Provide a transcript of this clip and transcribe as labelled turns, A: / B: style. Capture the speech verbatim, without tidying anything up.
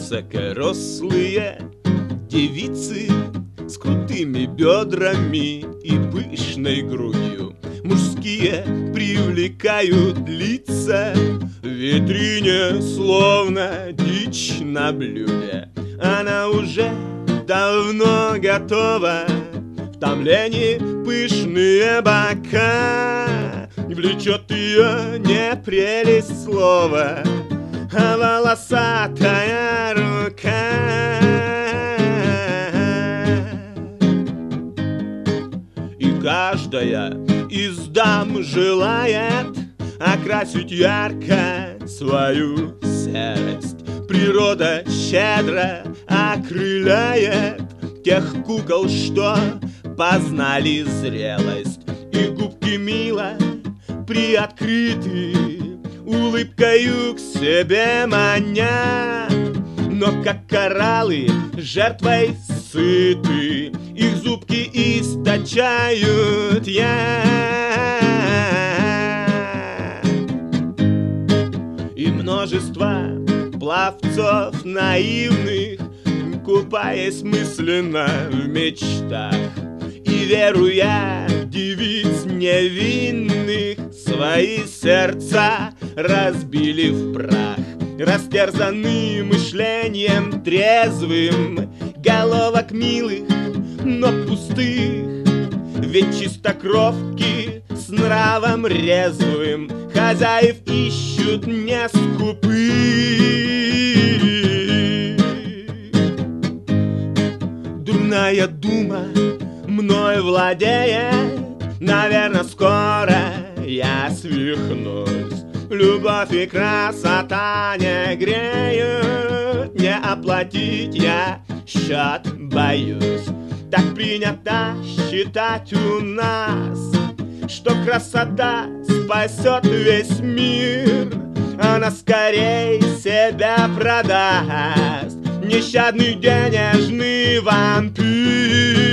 A: высокорослые девицы с крутыми бедрами и пышной грудью. Мужские привлекают лица в витрине, словно дичь на блюде. Она уже давно готова, в томлении пышные бока. Влечет ее не прелесть слова, а волосатая рука. И каждая из дам желает окрасить ярко свою серость. Природа щедро окрыляет тех кукол, что познали зрелость. И губки мило приоткрыты, улыбкою к себе маня. Но как кораллы жертвой сыты, их зубки источают яд. И множество пловцов наивных, купаясь мысленно в мечтах и веруя девиц невинных, свои сердца разбили в прах. Растерзаны мышлением трезвым, головок милых, но пустых. Ведь чистокровки с нравом резвым хозяев ищут не скупых. Дурная дума мной владеет, наверно, скоро я свихнусь. Любовь и красота не греют, не оплатить я счет боюсь. Так принято считать у нас, что красота спасет весь мир. Она скорей себя продаст, нещадный денежный вампир.